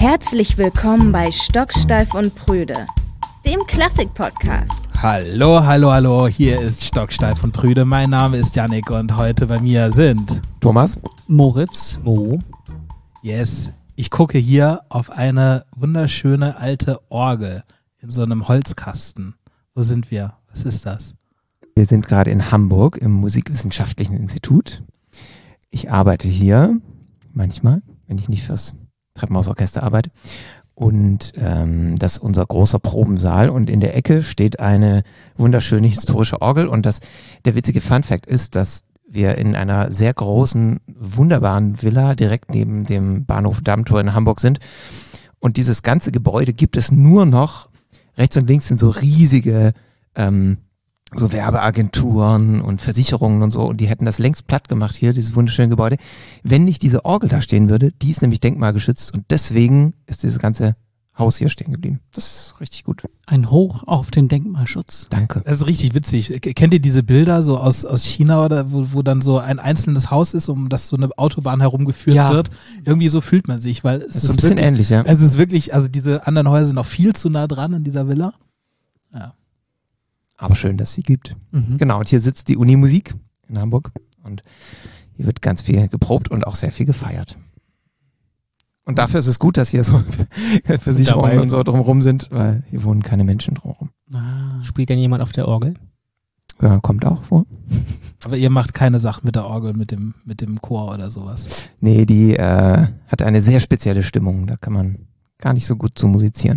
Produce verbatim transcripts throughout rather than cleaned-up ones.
Herzlich willkommen bei Stocksteif und Prüde, dem Klassik-Podcast. Hallo, hallo, hallo, hier ist Stocksteif und Prüde. Mein Name ist Yannick und heute bei mir sind Thomas, Moritz, Mo. Yes, ich gucke hier auf eine wunderschöne alte Orgel in so einem Holzkasten. Wo sind wir? Was ist das? Wir sind gerade in Hamburg im Musikwissenschaftlichen Institut. Ich arbeite hier manchmal, wenn ich nicht fürs Treppenhausorchester arbeite. Und ähm, das ist unser großer Probensaal und in der Ecke steht eine wunderschöne historische Orgel. Und das, der witzige Funfact ist, dass wir in einer sehr großen, wunderbaren Villa direkt neben dem Bahnhof Dammtor in Hamburg sind. Und dieses ganze Gebäude gibt es nur noch, rechts und links sind so riesige ähm, so Werbeagenturen und Versicherungen und so, und die hätten das längst platt gemacht hier, dieses wunderschöne Gebäude, wenn nicht diese Orgel da stehen würde. Die ist nämlich denkmalgeschützt und deswegen ist dieses ganze Haus hier stehen geblieben. Das ist richtig gut. ein Hoch auf den Denkmalschutz. Danke. Das ist richtig witzig. Kennt ihr diese Bilder so aus, aus China oder wo, wo dann so ein einzelnes Haus ist, um das so eine Autobahn herumgeführt Ja. wird? Irgendwie so fühlt man sich, weil es Das ist so ein bisschen wirklich, ähnlich, ja. Es ist wirklich, also diese anderen Häuser sind noch viel zu nah dran in dieser Villa. Ja. Aber schön, dass es sie gibt. Mhm. Genau, und hier sitzt die Unimusik in Hamburg und hier wird ganz viel geprobt und auch sehr viel gefeiert. Und dafür ist es gut, dass hier so Versicherungen Dabei. und so drumherum sind, weil hier wohnen keine Menschen drumherum. Ah. Spielt denn jemand auf der Orgel? Ja, kommt auch vor. Aber ihr macht keine Sachen mit der Orgel, mit dem, mit dem Chor oder sowas. Nee, die äh, hat eine sehr spezielle Stimmung, da kann man gar nicht so gut zu musizieren.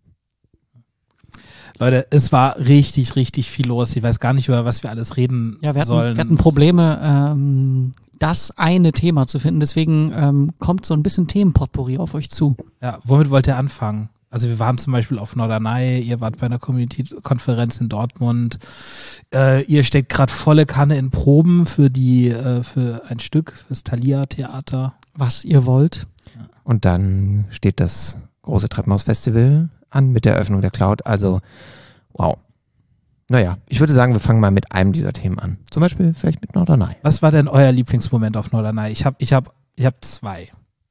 Leute, es war richtig, richtig viel los. Ich weiß gar nicht, über was wir alles reden Ja, wir hatten, sollen. wir hatten Probleme, ähm, das eine Thema zu finden. Deswegen ähm, kommt so ein bisschen Themenpotpourri auf euch zu. Ja, womit wollt ihr anfangen? Also wir waren zum Beispiel auf Norderney, ihr wart bei einer Community-Konferenz in Dortmund, äh, ihr steckt gerade volle Kanne in Proben für die, äh, für ein Stück, fürs Thalia-Theater. Was ihr wollt. Und dann steht das große Treppenhaus-Festival an mit der Eröffnung der Cloud. Also, wow. Naja, ich würde sagen, wir fangen mal mit einem dieser Themen an. Zum Beispiel vielleicht mit Norderney. Was war denn euer Lieblingsmoment auf Norderney? Ich habe ich hab, ich hab zwei.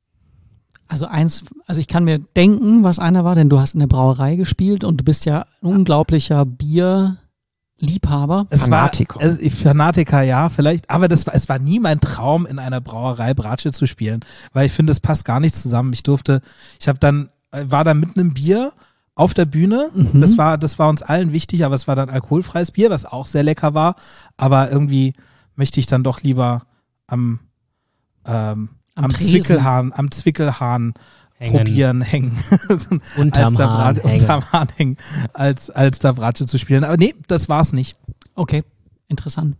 Also eins, also ich kann mir denken, was einer war, denn du hast in der Brauerei gespielt und du bist ja ein unglaublicher Bierliebhaber. Es Fanatiker. War, es, Fanatiker, ja, vielleicht, aber das war, es war nie mein Traum, in einer Brauerei Bratsche zu spielen, weil ich finde, es passt gar nicht zusammen. Ich durfte, ich habe dann, war da mit einem Bier auf der Bühne. Mhm. Das war, das war uns allen wichtig, aber es war dann alkoholfreies Bier, was auch sehr lecker war. Aber irgendwie möchte ich dann doch lieber am, ähm, Am am Tresen. Zwickelhahn, am Zwickelhahn Hängen. probieren, hängen. Unterm als da Hahn Brat, hängen. unterm Hahn hängen, als, als da Bratsche zu spielen. Aber nee, das war's nicht. Okay, interessant.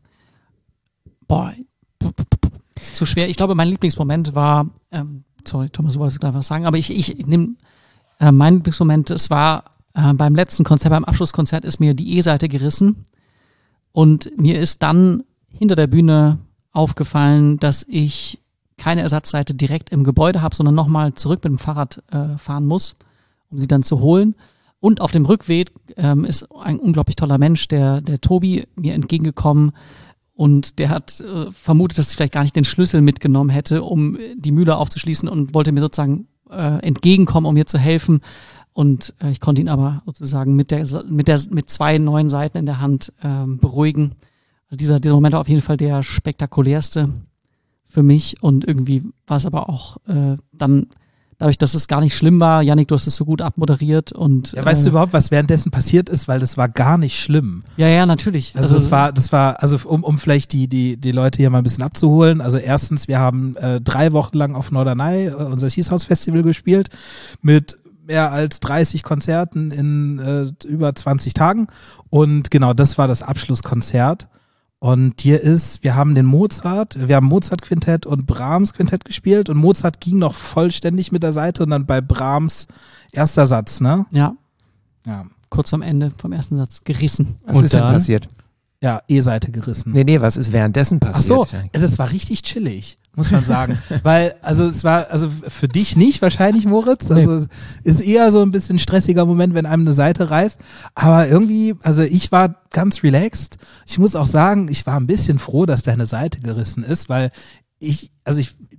Boah, ist zu schwer. Ich glaube, mein Lieblingsmoment war, ähm, sorry, Thomas, du wolltest gleich was sagen, aber ich, ich nehme äh, mein Lieblingsmoment, es war äh, beim letzten Konzert, beim Abschlusskonzert ist mir die E-Seite gerissen und mir ist dann hinter der Bühne aufgefallen, dass ich keine Ersatzseite direkt im Gebäude habe, sondern nochmal zurück mit dem Fahrrad äh, fahren muss, um sie dann zu holen. Und auf dem Rückweg ähm, ist ein unglaublich toller Mensch, der, der Tobi, mir entgegengekommen und der hat äh, vermutet, dass ich vielleicht gar nicht den Schlüssel mitgenommen hätte, um die Mühle aufzuschließen und wollte mir sozusagen äh, entgegenkommen, um mir zu helfen. Und äh, ich konnte ihn aber sozusagen mit der mit der mit zwei neuen Seiten in der Hand ähm, beruhigen. Also dieser, dieser Moment war auf jeden Fall der spektakulärste für mich und irgendwie war es aber auch äh, dann dadurch, dass es gar nicht schlimm war. Yannick, du hast es so gut abmoderiert und Ja, weißt äh, du überhaupt, was währenddessen passiert ist? Weil das war gar nicht schlimm. ja, ja, natürlich. Also, es war, das war, also um, um vielleicht die, die, die Leute hier mal ein bisschen abzuholen. Also erstens, wir haben äh, drei Wochen lang auf Norderney äh, unser Schießhaus-Festival gespielt mit mehr als dreißig Konzerten in äh, über zwanzig Tagen. Und genau, das war das Abschlusskonzert. Und hier ist, wir haben den Mozart, wir haben Mozart-Quintett und Brahms-Quintett gespielt und Mozart ging noch vollständig mit der Seite und dann bei Brahms erster Satz, ne? ja, Ja, kurz am Ende vom ersten Satz gerissen. Was Und ist denn dann? passiert? ja, E-Seite gerissen. Nee, nee, was ist währenddessen Ach passiert? so, das war richtig chillig, muss man sagen. Weil, also es war, also für dich nicht wahrscheinlich, Moritz. Also ist eher so ein bisschen stressiger Moment, wenn einem eine Seite reißt. Aber irgendwie, also ich war ganz relaxed. Ich muss auch sagen, ich war ein bisschen froh, dass deine Seite gerissen ist, weil ich, also ich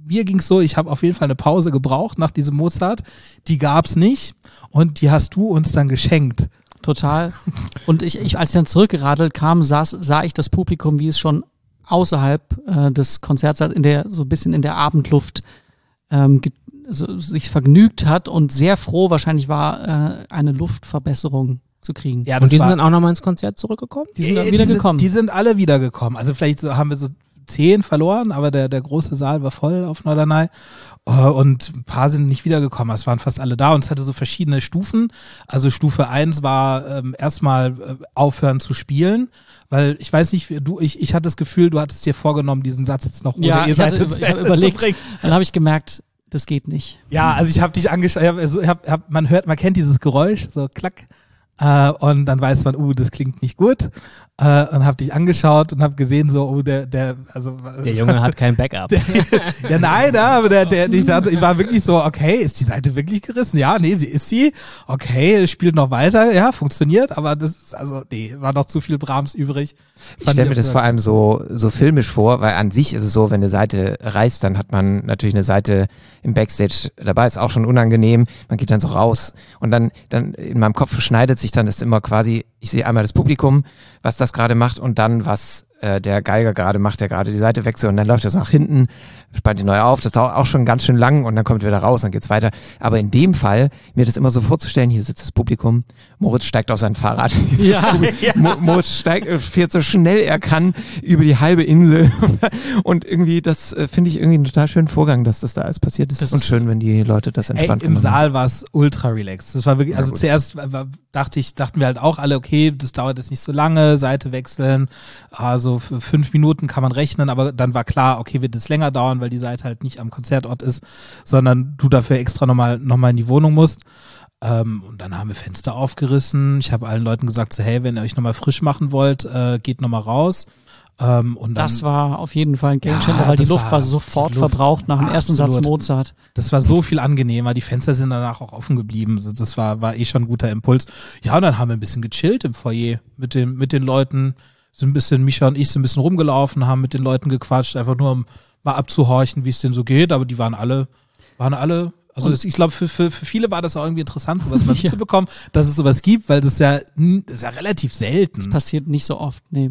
mir ging's so, ich habe auf jeden Fall eine Pause gebraucht nach diesem Mozart. Die gab's nicht und die hast du uns dann geschenkt. Total. Und ich, ich als ich dann zurückgeradelt kam, saß, sah ich das Publikum, wie es schon außerhalb äh, des Konzerts in der so ein bisschen in der Abendluft ähm, ge- so, sich vergnügt hat und sehr froh wahrscheinlich war, äh, eine Luftverbesserung zu kriegen. Ja, Und die sind dann auch nochmal ins Konzert zurückgekommen? Die sind dann Äh, wieder die sind, gekommen. Die sind alle wiedergekommen. Also vielleicht so, haben wir so zehn verloren, aber der, der große Saal war voll auf Norderney. Uh, und ein paar sind nicht wiedergekommen. Es waren fast alle da und es hatte so verschiedene Stufen. Also Stufe eins war ähm, erstmal äh, aufhören zu spielen, weil ich weiß nicht, du, ich, ich hatte das Gefühl, du hattest dir vorgenommen, diesen Satz jetzt noch ohne Ja, ihr ich, hatte, seid ich zu habe Ende überlegt, zu bringen. dann habe ich gemerkt, das geht nicht. Ja, also ich habe dich angeschaut, ich hab, also, ich hab, hab, man hört, man kennt dieses Geräusch, so klack. Äh, und dann weiß man, uh, das klingt nicht gut. Äh, und hab dich angeschaut und hab gesehen, so, oh, der, der, also Der Junge hat kein Backup. der, ja, nein, ja, aber der, der, ich, dachte, ich war wirklich so, okay, ist die Seite wirklich gerissen? Ja, nee, sie ist sie. Okay, spielt noch weiter, ja, funktioniert, aber das ist, also, nee, war noch zu viel Brahms übrig. Ich stelle mir das vor allem so, so filmisch vor, weil an sich ist es so, wenn eine Seite reißt, dann hat man natürlich eine Seite im Backstage dabei, ist auch schon unangenehm, man geht dann so raus und dann, dann in meinem Kopf schneidet sich dann das immer quasi, ich sehe einmal das Publikum, was das gerade macht und dann, was äh, der Geiger gerade macht, der gerade die Seite wechselt und dann läuft er so nach hinten, spannt die neu auf, das dauert auch schon ganz schön lang und dann kommt er wieder raus, dann geht's weiter. Aber in dem Fall, mir das immer so vorzustellen, hier sitzt das Publikum, Moritz steigt auf sein Fahrrad, Ja. Mo- Moritz steigt, äh, fährt so schnell er kann über die halbe Insel und irgendwie, das äh, finde ich irgendwie einen total schönen Vorgang, dass das da alles passiert ist. Das und ist- schön, wenn die Leute das Ey, entspannt im genommen haben. Saal war es ultra relaxed. Das war wirklich, Ja, also gut. zuerst war, dachte ich, dachten wir halt auch alle, okay, das dauert jetzt nicht so lange, Seite wechseln, also für fünf Minuten kann man rechnen, aber dann war klar, okay, wird es länger dauern, weil die Seite halt nicht am Konzertort ist, sondern du dafür extra nochmal noch mal in die Wohnung musst. Ähm, und dann haben wir Fenster aufgerissen. Ich habe allen Leuten gesagt, so, hey, wenn ihr euch nochmal frisch machen wollt, äh, geht nochmal raus. Ähm, und dann, Das war auf jeden Fall ein Gamechanger, Ja, weil die das Luft war- war sofort die Luft- verbraucht nach dem ersten Satz Absolut. Mozart. Das war so viel angenehmer. Die Fenster sind danach auch offen geblieben. Also das war, war eh schon ein guter Impuls. Ja, und dann haben wir ein bisschen gechillt im Foyer mit den, mit den Leuten. Sind ein bisschen, Micha und ich sind ein bisschen rumgelaufen, haben mit den Leuten gequatscht, einfach nur um mal abzuhorchen, wie es denn so geht. Aber die waren alle, waren alle, also Und- das, ich glaube, für, für, für viele war das auch irgendwie interessant, sowas mal Ja. mitzubekommen, dass es sowas gibt, weil das ja, das ist ja relativ selten. Passiert nicht so oft, nee.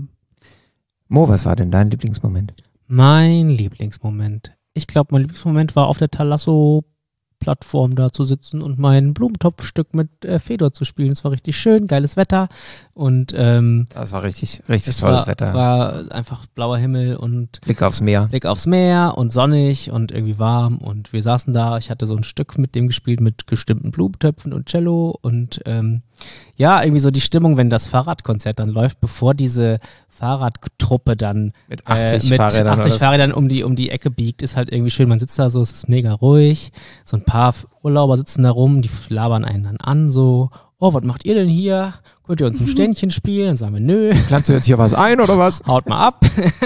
Mo, was war denn dein Lieblingsmoment? Mein Lieblingsmoment. Ich glaube, mein Lieblingsmoment war auf der Talasso-Plattform da zu sitzen und mein Blumentopfstück mit äh, Fedor zu spielen. Es war richtig schön, geiles Wetter und ähm, Das war richtig, richtig es tolles war, Wetter. war einfach blauer Himmel und Blick aufs Meer. Blick aufs Meer und sonnig und irgendwie warm und wir saßen da, ich hatte so ein Stück mit dem gespielt mit gestimmten Blumentöpfen und Cello und ähm, ja, irgendwie so die Stimmung, wenn das Fahrradkonzert dann läuft, bevor diese Fahrradtruppe dann Mit achtzig äh, mit Fahrrädern oder achtzig so. Fahrrädern um die, um die Ecke biegt, ist halt irgendwie schön. Man sitzt da so, es ist mega ruhig. So ein paar Urlauber sitzen da rum, die labern einen dann an, so, oh, was macht ihr denn hier? Könnt ihr uns ein Ständchen spielen? Dann sagen wir, nö, Planst du jetzt hier was ein oder was? haut mal ab.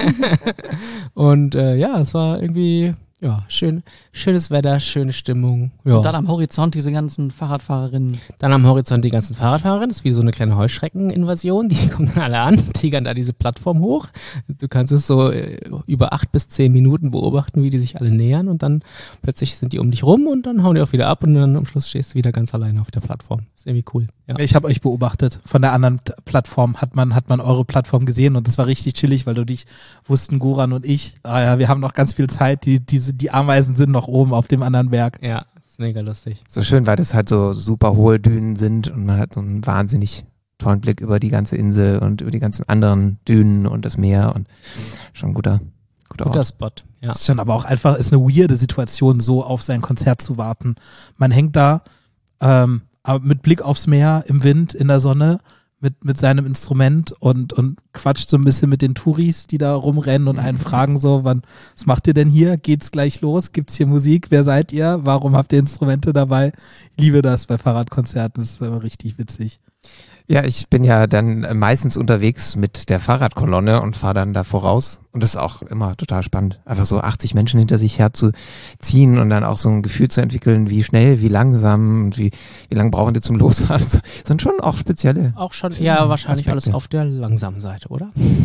Und äh, ja, es war irgendwie, ja, schön, schönes Wetter, schöne Stimmung. Ja. Und dann am Horizont diese ganzen Fahrradfahrerinnen. Dann am Horizont die ganzen Fahrradfahrerinnen, das ist wie so eine kleine Heuschreckeninvasion, die kommen dann alle an, tigern da diese Plattform hoch. Du kannst es so äh, über acht bis zehn Minuten beobachten, wie die sich alle nähern und dann plötzlich sind die um dich rum und dann hauen die auch wieder ab und dann am Schluss stehst du wieder ganz alleine auf der Plattform. Ist irgendwie cool. Ja. Ich habe euch beobachtet. Von der anderen T- Plattform hat man, hat man eure Plattform gesehen und das war richtig chillig, weil du dich wussten, Goran und ich, ah ja, wir haben noch ganz viel Zeit, die, diese, die Ameisen sind noch oben auf dem anderen Berg. Ja, ist mega lustig. So schön, weil das halt so super hohe Dünen sind und man hat so einen wahnsinnig tollen Blick über die ganze Insel und über die ganzen anderen Dünen und das Meer und schon ein guter, guter Guter Ort. Spot. Ja. Das ist schon aber auch einfach, ist eine weirde Situation, so auf sein Konzert zu warten. Man hängt da, ähm, aber mit Blick aufs Meer, im Wind, in der Sonne, mit, mit seinem Instrument und, und quatscht so ein bisschen mit den Touris, die da rumrennen und einen fragen so, wann, was macht ihr denn hier? Geht's gleich los? Gibt's hier Musik? Wer seid ihr? Warum habt ihr Instrumente dabei? Ich liebe das bei Fahrradkonzerten, das ist immer richtig witzig. Ja, ich bin ja dann meistens unterwegs mit der Fahrradkolonne und fahre dann da voraus. Und das ist auch immer total spannend, einfach so achtzig Menschen hinter sich herzuziehen und dann auch so ein Gefühl zu entwickeln, wie schnell, wie langsam und wie, wie lange brauchen die zum Losfahren. Das sind schon auch spezielle. Auch schon eher wahrscheinlich Aspekte. alles auf der langsamen Seite, oder?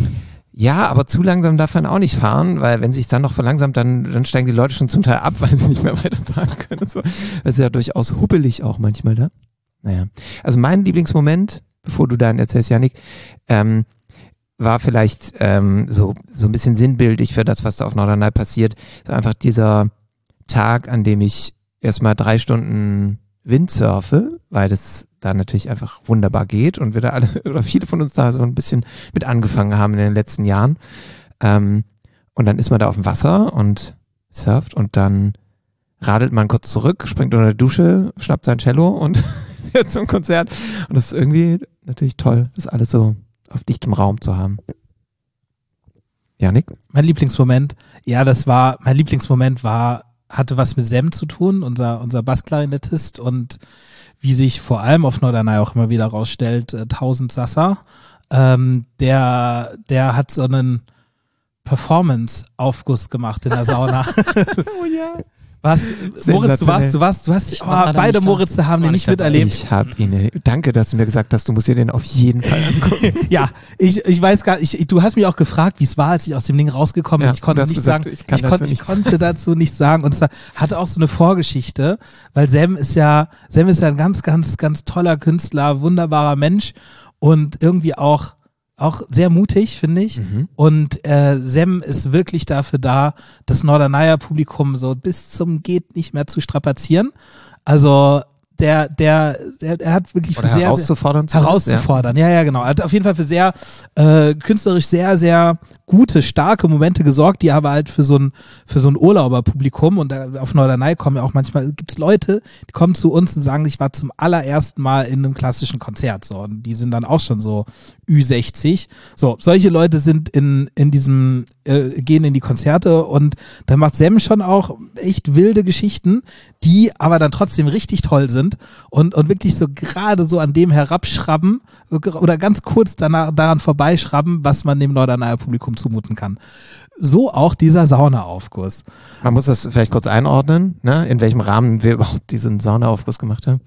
Ja, aber zu langsam darf man auch nicht fahren, weil wenn sich dann noch verlangsamt, dann, dann steigen die Leute schon zum Teil ab, weil sie nicht mehr weiterfahren können. So. Das ist ja durchaus huppelig auch manchmal da. Naja, also mein Lieblingsmoment, bevor du dann erzählst, Jannik, ähm, war vielleicht ähm, so so ein bisschen sinnbildlich für das, was da auf Norderney passiert. So einfach dieser Tag, an dem ich erstmal drei Stunden Windsurfe, weil das da natürlich einfach wunderbar geht und wir da alle oder viele von uns da so ein bisschen mit angefangen haben in den letzten Jahren. Ähm, und dann ist man da auf dem Wasser und surft und dann radelt man kurz zurück, springt unter der Dusche, schnappt sein Cello und fährt zum Konzert. Und das ist irgendwie natürlich toll, das alles so auf dichtem Raum zu haben. Jannik? Mein Lieblingsmoment, ja, das war, mein Lieblingsmoment war, hatte was mit Sem zu tun, unser, unser Bassklarinettist, und wie sich vor allem auf Norderney auch immer wieder rausstellt, äh, Tausend Sasser, ähm, der, der hat so einen Performance-Aufguss gemacht in der Sauna. Oh ja. Was? Moritz, du warst, du warst, du hast, oh, beide Moritze haben den nicht miterlebt. Ich habe ihn, danke, dass du mir gesagt hast, du musst dir den auf jeden Fall angucken. Ja, ich, ich weiß gar nicht, ich, du hast mich auch gefragt, wie es war, als ich aus dem Ding rausgekommen bin. Ja, ich konnte nicht gesagt, sagen, ich, kann ich, dazu kon, ich nichts konnte dazu nichts sagen, und es hatte auch so eine Vorgeschichte, weil Sem ist ja, Sem ist ja ein ganz, ganz, ganz toller Künstler, wunderbarer Mensch und irgendwie auch Auch sehr mutig, finde ich. Mhm. Und äh, Sem ist wirklich dafür da, das Norderneyer Publikum so bis zum Geht nicht mehr zu strapazieren. Also der, der, der, er hat wirklich Oder für sehr, herauszufordern. sehr, herauszufordern. Ja. ja, ja, genau. Er hat auf jeden Fall für sehr äh, künstlerisch sehr, sehr gute, starke Momente gesorgt, die aber halt für so ein für so ein Urlauberpublikum, und da, auf Norderney kommen ja auch manchmal, gibt es Leute, die kommen zu uns und sagen, ich war zum allerersten Mal in einem klassischen Konzert, so, und die sind dann auch schon so Ü sechzig. So, solche Leute sind in in diesem äh, gehen in die Konzerte, und da macht Sem schon auch echt wilde Geschichten, die aber dann trotzdem richtig toll sind und und wirklich so gerade so an dem herabschrabben oder ganz kurz danach daran vorbeischrabben, was man dem Norderneyer Publikum zumuten kann. So auch dieser Saunaaufguss. Man muss das vielleicht kurz einordnen, ne, in welchem Rahmen wir überhaupt diesen Saunaaufguss gemacht haben.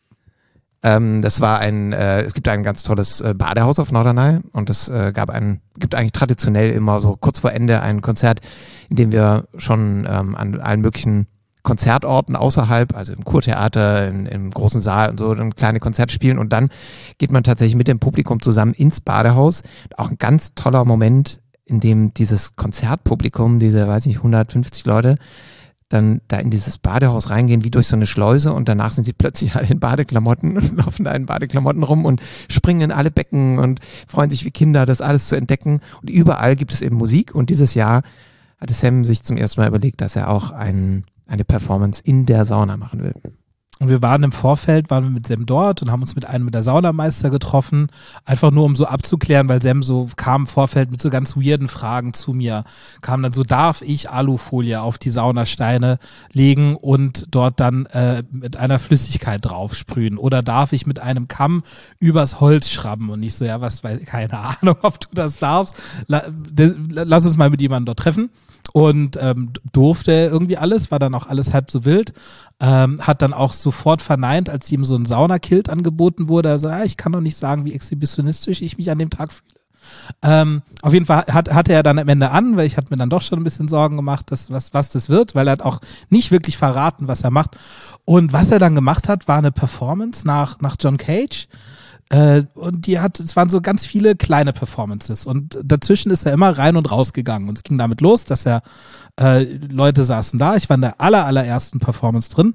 Ähm, das war ein, äh, es gibt ein ganz tolles äh, Badehaus auf Norderney, und es äh, gab ein, gibt eigentlich traditionell immer so kurz vor Ende ein Konzert, in dem wir schon ähm, an allen möglichen Konzertorten außerhalb, also im Kurtheater, in, im großen Saal und so, dann kleine Konzerte spielen, und dann geht man tatsächlich mit dem Publikum zusammen ins Badehaus. Auch ein ganz toller Moment, in dem dieses Konzertpublikum, diese, weiß ich, hundertfünfzig Leute, dann da in dieses Badehaus reingehen, wie durch so eine Schleuse, und danach sind sie plötzlich alle in Badeklamotten und laufen da in Badeklamotten rum und springen in alle Becken und freuen sich wie Kinder, das alles zu entdecken. Und überall gibt es eben Musik, und dieses Jahr hatte Sem sich zum ersten Mal überlegt, dass er auch ein, eine Performance in der Sauna machen will. Und wir waren im Vorfeld, waren wir mit Sem dort und haben uns mit einem mit der Saunameister getroffen, einfach nur um so abzuklären, weil Sem so kam im Vorfeld mit so ganz weirden Fragen zu mir, kam dann so, darf ich Alufolie auf die Saunasteine legen und dort dann äh, mit einer Flüssigkeit draufsprühen, oder darf ich mit einem Kamm übers Holz schrabben? Und ich so, ja, was, weil, keine Ahnung, ob du das darfst, La, de, lass uns mal mit jemandem dort treffen. Und ähm, durfte irgendwie alles, war dann auch alles halb so wild, ähm, hat dann auch sofort verneint, als ihm so ein Saunakilt angeboten wurde. Also, ja, ich kann doch nicht sagen, wie exhibitionistisch ich mich an dem Tag fühle. Ähm, auf jeden Fall hat, hatte er dann am Ende an, weil ich hatte mir dann doch schon ein bisschen Sorgen gemacht, dass, was, was das wird, weil er hat auch nicht wirklich verraten, was er macht. Und was er dann gemacht hat, war eine Performance nach, nach John Cage. Äh, und die hat, es waren so ganz viele kleine Performances, und dazwischen ist er immer rein und raus gegangen, und es ging damit los, dass er äh, Leute saßen da, ich war in der aller allerersten Performance drin,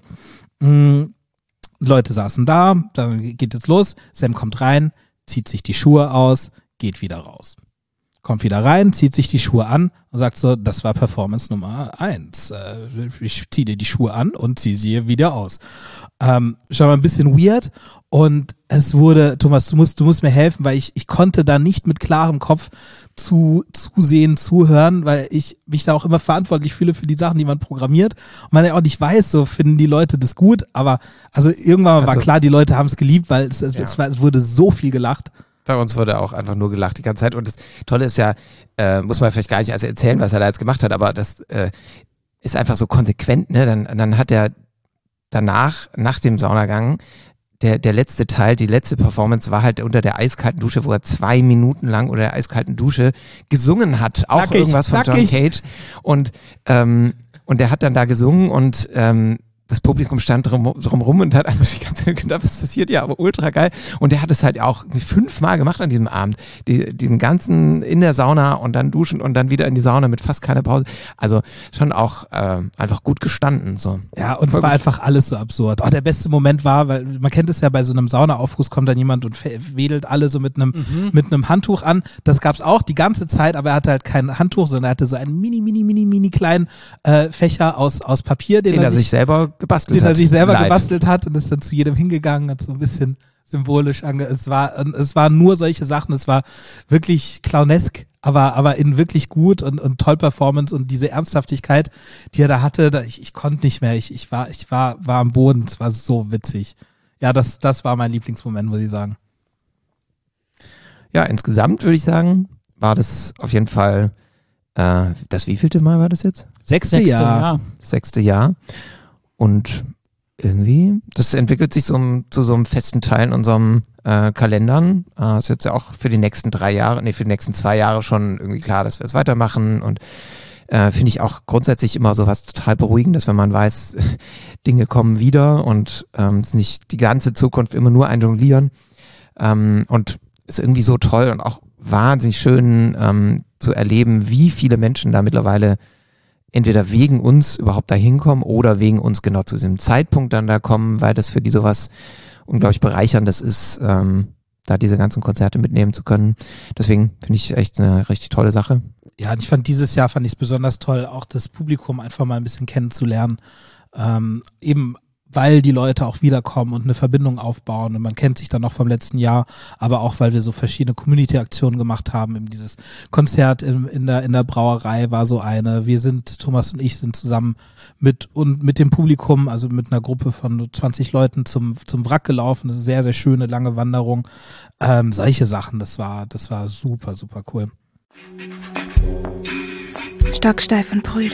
mm, Leute saßen da, dann geht es los, Sem kommt rein, zieht sich die Schuhe aus, geht wieder raus. Kommt wieder rein, zieht sich die Schuhe an und sagt so, das war Performance Nummer eins. Äh, ich ziehe dir die Schuhe an und ziehe sie wieder aus. Ähm, schon mal ein bisschen weird, und es wurde, Thomas, du musst, du musst mir helfen, weil ich, ich konnte da nicht mit klarem Kopf zu, zusehen, zuhören, weil ich mich da auch immer verantwortlich fühle für die Sachen, die man programmiert, und man ja auch nicht weiß, so finden die Leute das gut, aber also irgendwann also, war klar, die Leute haben es geliebt, weil es, es, ja. es, war, es wurde so viel gelacht. Bei uns wurde auch einfach nur gelacht die ganze Zeit, und das Tolle ist ja, äh, muss man vielleicht gar nicht also erzählen, was er da jetzt gemacht hat, aber das äh, ist einfach so konsequent, ne? Dann, dann hat er danach, nach dem Saunagang, der, der letzte Teil, die letzte Performance war halt unter der eiskalten Dusche, wo er zwei Minuten lang unter der eiskalten Dusche gesungen hat. Auch Knackig, irgendwas von John knackig. Cage. Und, ähm, und der hat dann da gesungen und ähm, das Publikum stand drum, drum rum und hat einfach die ganze Zeit gedacht, was passiert ja, aber ultra geil. Und der hat es halt auch fünfmal gemacht an diesem Abend. Die, diesen ganzen in der Sauna und dann duschen und dann wieder in die Sauna mit fast keiner Pause. Also schon auch äh, einfach gut gestanden. So. Ja, und es Voll war gut. einfach alles so absurd. Oh, der beste Moment war, weil man kennt es ja bei so einem Saunaaufguss, kommt dann jemand und fe- wedelt alle so mit einem Mhm. mit einem Handtuch an. Das gab's auch die ganze Zeit, aber er hatte halt kein Handtuch, sondern er hatte so einen mini, mini, mini, mini kleinen äh, Fächer aus aus Papier, den, Den er sich selber gebastelt den hat. er sich selber Live. gebastelt hat und ist dann zu jedem hingegangen, hat so ein bisschen symbolisch ange. Es war, es waren nur solche Sachen. Es war wirklich clownesk, aber aber in wirklich gut und und toll Performance und diese Ernsthaftigkeit, die er da hatte, da, ich, ich konnte nicht mehr. Ich ich war ich war war am Boden. Es war so witzig. Ja, das das war mein Lieblingsmoment, muss ich sagen. Ja, insgesamt würde ich sagen, war das auf jeden Fall äh, das wievielte Mal war das jetzt? Sechste, Sechste, Jahr. ja. Das sechste Jahr. Und irgendwie, das entwickelt sich so um, zu so einem festen Teil in unserem äh, Kalendern. Äh, ist jetzt ja auch für die nächsten drei Jahre, nee, für die nächsten zwei Jahre schon irgendwie klar, dass wir es weitermachen. Und äh, finde ich auch grundsätzlich immer so was total Beruhigendes, wenn man weiß, Dinge kommen wieder und ähm, es ist nicht die ganze Zukunft immer nur ein Jonglieren. Ähm, und ist irgendwie so toll und auch wahnsinnig schön ähm, zu erleben, wie viele Menschen da mittlerweile entweder wegen uns überhaupt da hinkommen oder wegen uns genau zu diesem Zeitpunkt dann da kommen, weil das für die sowas unglaublich bereicherndes ist, ähm, da diese ganzen Konzerte mitnehmen zu können. Deswegen finde ich echt eine richtig tolle Sache. Ja, und ich fand dieses Jahr fand ich es besonders toll, auch das Publikum einfach mal ein bisschen kennenzulernen. Ähm, eben weil die Leute auch wiederkommen und eine Verbindung aufbauen und man kennt sich dann noch vom letzten Jahr, aber auch weil wir so verschiedene Community-Aktionen gemacht haben. Eben dieses Konzert in, in der in der Brauerei war so eine. Wir sind, Thomas und ich sind zusammen mit und mit dem Publikum, also mit einer Gruppe von zwanzig Leuten zum zum Wrack gelaufen. Eine sehr sehr schöne lange Wanderung. Ähm, solche Sachen, das war das war super super cool. Stocksteif und Prüde.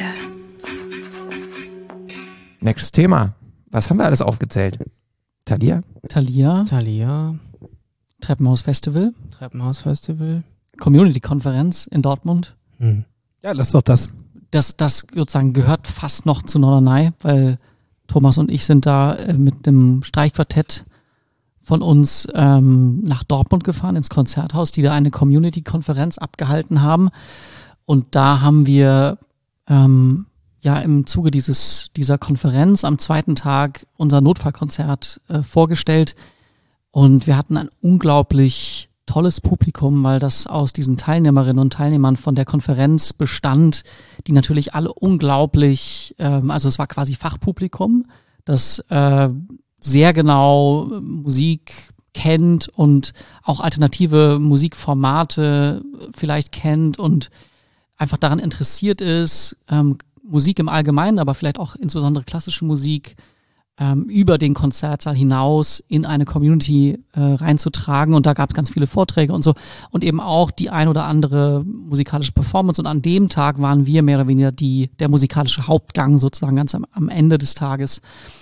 Nächstes Thema. Was haben wir alles aufgezählt? Thalia? Thalia, Thalia, Treppenhaus Festival, Treppenhaus-Festival. Community-Konferenz in Dortmund. Hm. Ja, lass doch das. Das, das sozusagen gehört fast noch zu Norderney, weil Thomas und ich sind da äh, mit dem Streichquartett von uns ähm, nach Dortmund gefahren, ins Konzerthaus, die da eine Community-Konferenz abgehalten haben. Und da haben wir ähm, ja im Zuge dieses dieser Konferenz am zweiten Tag unser Notfallkonzert äh, vorgestellt. Und wir hatten ein unglaublich tolles Publikum, weil das aus diesen Teilnehmerinnen und Teilnehmern von der Konferenz bestand, die natürlich alle unglaublich, ähm, also es war quasi Fachpublikum, das äh, sehr genau Musik kennt und auch alternative Musikformate vielleicht kennt und einfach daran interessiert ist, ähm, Musik im Allgemeinen, aber vielleicht auch insbesondere klassische Musik ähm, über den Konzertsaal hinaus in eine Community äh, reinzutragen. Und da gab es ganz viele Vorträge und so und eben auch die ein oder andere musikalische Performance. Und an dem Tag waren wir mehr oder weniger die der musikalische Hauptgang sozusagen ganz am, am Ende des Tages.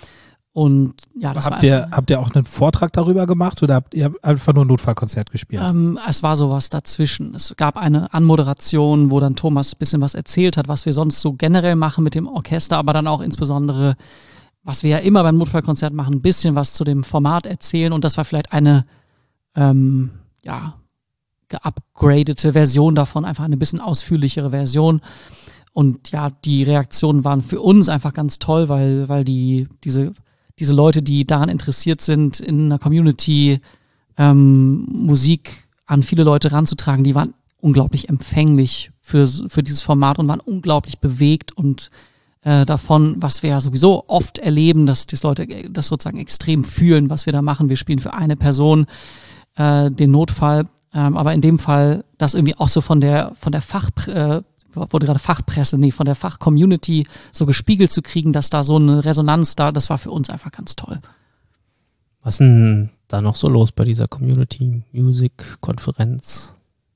Und ja, das Habt war ihr, habt ihr auch einen Vortrag darüber gemacht oder habt ihr einfach nur ein Notfallkonzert gespielt? Ähm, es war sowas dazwischen. Es gab eine Anmoderation, wo dann Thomas ein bisschen was erzählt hat, was wir sonst so generell machen mit dem Orchester, aber dann auch insbesondere, was wir ja immer beim Notfallkonzert machen, ein bisschen was zu dem Format erzählen. Und das war vielleicht eine ähm, ja geupgradete Version davon, einfach eine bisschen ausführlichere Version. Und ja, die Reaktionen waren für uns einfach ganz toll, weil weil die diese diese Leute, die daran interessiert sind, in einer Community ähm, Musik an viele Leute ranzutragen, die waren unglaublich empfänglich für für dieses Format und waren unglaublich bewegt und äh, davon, was wir ja sowieso oft erleben, dass die Leute das sozusagen extrem fühlen, was wir da machen. Wir spielen für eine Person äh, den Notfall, ähm, aber in dem Fall das irgendwie auch so von der von der Fach äh, wurde gerade Fachpresse, nee, von der Fachcommunity so gespiegelt zu kriegen, dass da so eine Resonanz da, das war für uns einfach ganz toll. Was ist denn da noch so los bei dieser Community-Music-Konferenz?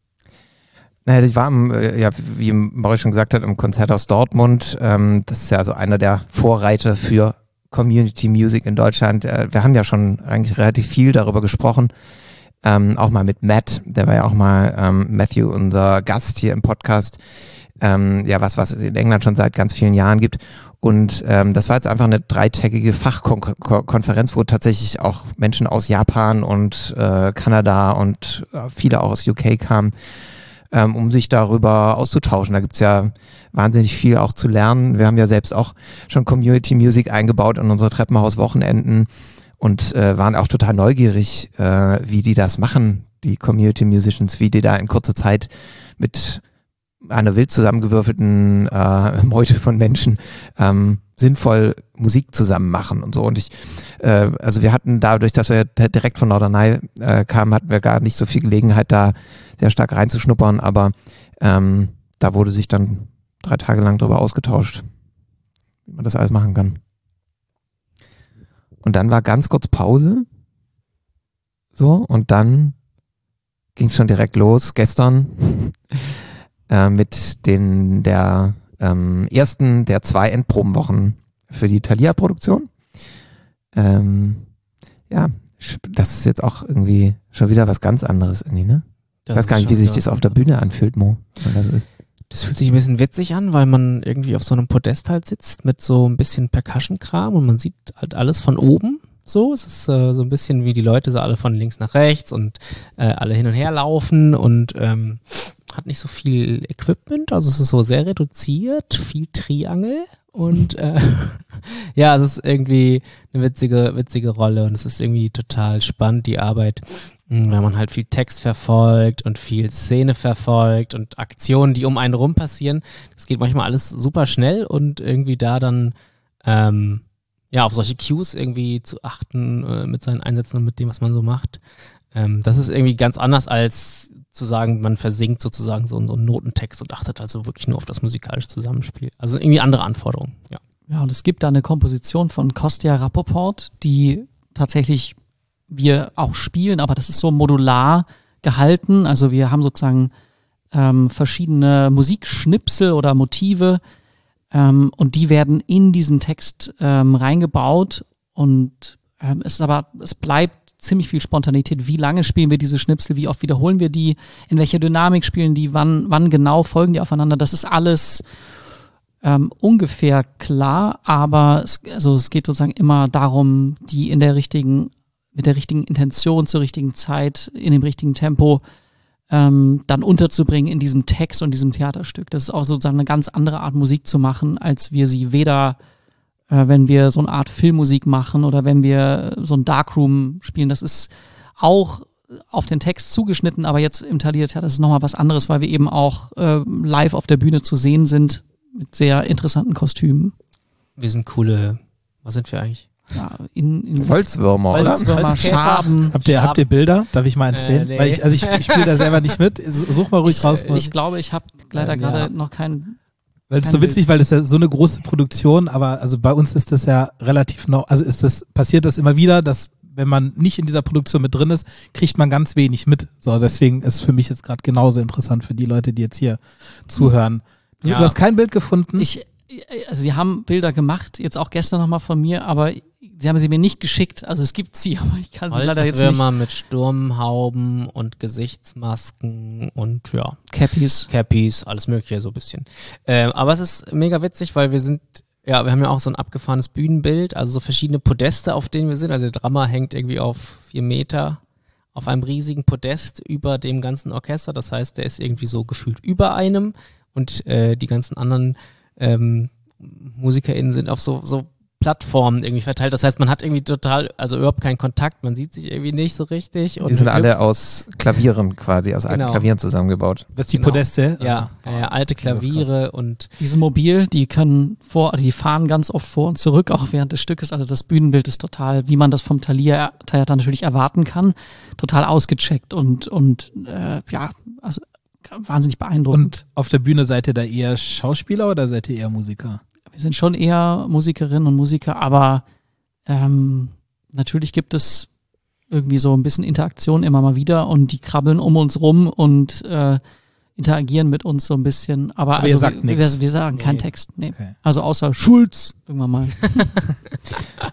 Naja, ich war, am, ja, wie Maurice schon gesagt hat, im Konzerthaus Dortmund. Ähm, das ist ja also einer der Vorreiter für Community Music in Deutschland. Äh, wir haben ja schon eigentlich relativ viel darüber gesprochen. Ähm, auch mal mit Matt, der war ja auch mal ähm, Matthew, unser Gast hier im Podcast. Ähm, ja, was, was es in England schon seit ganz vielen Jahren gibt. Und ähm, das war jetzt einfach eine dreitägige Fachkonferenz, wo tatsächlich auch Menschen aus Japan und äh, Kanada und äh, viele auch aus U K kamen, ähm, um sich darüber auszutauschen. Da gibt's ja wahnsinnig viel auch zu lernen. Wir haben ja selbst auch schon Community Music eingebaut in unsere Treppenhaus-Wochenenden und äh, waren auch total neugierig, äh, wie die das machen, die Community Musicians, wie die da in kurzer Zeit mit einer wild zusammengewürfelten äh, Meute von Menschen ähm, sinnvoll Musik zusammen machen und so. Und ich, äh, also wir hatten dadurch, dass wir direkt von Norderney äh, kamen, hatten wir gar nicht so viel Gelegenheit, da sehr stark reinzuschnuppern, aber ähm, da wurde sich dann drei Tage lang drüber ausgetauscht, wie man das alles machen kann. Und dann war ganz kurz Pause. So, und dann ging es schon direkt los, gestern. mit den der ähm, ersten der zwei Endprobenwochen für die Thalia-Produktion. Ähm, ja, das ist jetzt auch irgendwie schon wieder was ganz anderes irgendwie, ne? Ich weiß gar nicht, wie sich das auf der Bühne anfühlt, Mo. Das fühlt sich ein bisschen witzig an, weil man irgendwie auf so einem Podest halt sitzt mit so ein bisschen Percussion-Kram und man sieht halt alles von oben. So, es ist äh, so ein bisschen wie die Leute so alle von links nach rechts und äh, alle hin und her laufen und ähm, hat nicht so viel Equipment, also es ist so sehr reduziert, viel Triangel und äh, ja, es ist irgendwie eine witzige, witzige Rolle und es ist irgendwie total spannend, die Arbeit, wenn man halt viel Text verfolgt und viel Szene verfolgt und Aktionen, die um einen rum passieren. Das geht manchmal alles super schnell und irgendwie da dann ähm, ja auf solche Cues irgendwie zu achten äh, mit seinen Einsätzen und mit dem, was man so macht. Ähm, das ist irgendwie ganz anders als zu sagen, man versinkt sozusagen so, so einen Notentext und achtet also wirklich nur auf das musikalische Zusammenspiel. Also irgendwie andere Anforderungen, ja. Ja, und es gibt da eine Komposition von Kostja Rappoport, die tatsächlich wir auch spielen, aber das ist so modular gehalten. Also wir haben sozusagen ähm, verschiedene Musikschnipsel oder Motive ähm, und die werden in diesen Text ähm, reingebaut und ähm, es ist aber, es bleibt ziemlich viel Spontanität. Wie lange spielen wir diese Schnipsel? Wie oft wiederholen wir die? In welcher Dynamik spielen die? Wann, wann genau folgen die aufeinander? Das ist alles ähm, ungefähr klar, aber es, also es geht sozusagen immer darum, die in der richtigen, mit der richtigen Intention zur richtigen Zeit, in dem richtigen Tempo ähm, dann unterzubringen in diesem Text und diesem Theaterstück. Das ist auch sozusagen eine ganz andere Art Musik zu machen, als wir sie weder wenn wir so eine Art Filmmusik machen oder wenn wir so ein Darkroom spielen. Das ist auch auf den Text zugeschnitten, aber jetzt im Thalia Theater ist es nochmal was anderes, weil wir eben auch äh, live auf der Bühne zu sehen sind mit sehr interessanten Kostümen. Wir sind coole, was sind wir eigentlich? Ja, in, in Holzwürmer, oder? Holzwürmer, Schaben. Habt ihr, habt ihr Bilder? Darf ich mal eins sehen? Äh, nee. Weil ich, also ich, ich spiele da selber nicht mit. Such mal ruhig Ich, raus. ich glaube, ich habe leider Ähm, ja. gerade noch keinen. Weil es ist so witzig, weil das ja so eine große Produktion, aber also bei uns ist das ja relativ noch, also ist das, passiert das immer wieder, dass wenn man nicht in dieser Produktion mit drin ist, kriegt man ganz wenig mit. So, deswegen ist für mich jetzt gerade genauso interessant für die Leute, die jetzt hier zuhören. Du, Ja. du hast kein Bild gefunden? Ich, also sie haben Bilder gemacht, jetzt auch gestern nochmal von mir, aber sie haben sie mir nicht geschickt. Also es gibt sie, aber ich kann sie leider jetzt nicht. Holzwürmer mit Sturmhauben und Gesichtsmasken und ja, Cappies. Cappies, alles mögliche so ein bisschen. Ähm, aber es ist mega witzig, weil wir sind, ja, wir haben ja auch so ein abgefahrenes Bühnenbild, also so verschiedene Podeste, auf denen wir sind. Also der Drummer hängt irgendwie auf vier Meter auf einem riesigen Podest über dem ganzen Orchester. Das heißt, der ist irgendwie so gefühlt über einem und äh, die ganzen anderen ähm, MusikerInnen sind auf so, so Plattformen irgendwie verteilt. Das heißt, man hat irgendwie total, also überhaupt keinen Kontakt, man sieht sich irgendwie nicht so richtig. Und Die sind alle aus Klavieren quasi, aus alten Genau. Klavieren zusammengebaut. Das ist die Genau. Podeste? Ja, ja, ja, alte Klaviere und Die sind mobil, die können vor, die fahren ganz oft vor und zurück, auch während des Stückes. Also das Bühnenbild ist total, wie man das vom Thalia Theater natürlich erwarten kann, total ausgecheckt und, und äh, ja, also wahnsinnig beeindruckend. Und auf der Bühne seid ihr da eher Schauspieler oder seid ihr eher Musiker? Wir sind schon eher Musikerinnen und Musiker, aber ähm, natürlich gibt es irgendwie so ein bisschen Interaktion immer mal wieder und die krabbeln um uns rum und äh, interagieren mit uns so ein bisschen. Aber, Aber also ihr sagt wir, nix. wir, wir sagen keinen Nee. Text. Nee. Okay. Also außer Schulz irgendwann mal.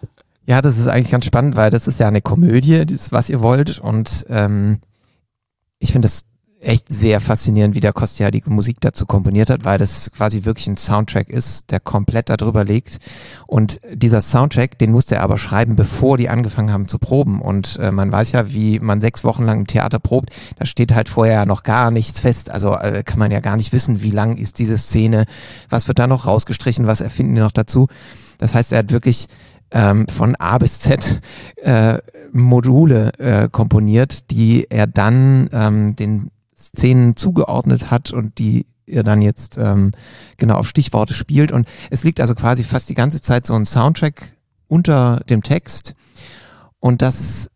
Ja, das ist eigentlich ganz spannend, weil das ist ja eine Komödie, das, was ihr wollt. Und ähm, ich finde das echt sehr faszinierend, wie der Kostja die Musik dazu komponiert hat, weil das quasi wirklich ein Soundtrack ist, der komplett darüber liegt. Und dieser Soundtrack, den musste er aber schreiben, bevor die angefangen haben zu proben. Und äh, man weiß ja, wie man sechs Wochen lang im Theater probt, da steht halt vorher ja noch gar nichts fest. Also äh, kann man ja gar nicht wissen, wie lang ist diese Szene, was wird da noch rausgestrichen, was erfinden die noch dazu. Das heißt, er hat wirklich ähm, von A bis Z äh, Module äh, komponiert, die er dann ähm, den Szenen zugeordnet hat und die er dann jetzt ähm, genau auf Stichworte spielt. Und es liegt also quasi fast die ganze Zeit so ein Soundtrack unter dem Text. Und das ist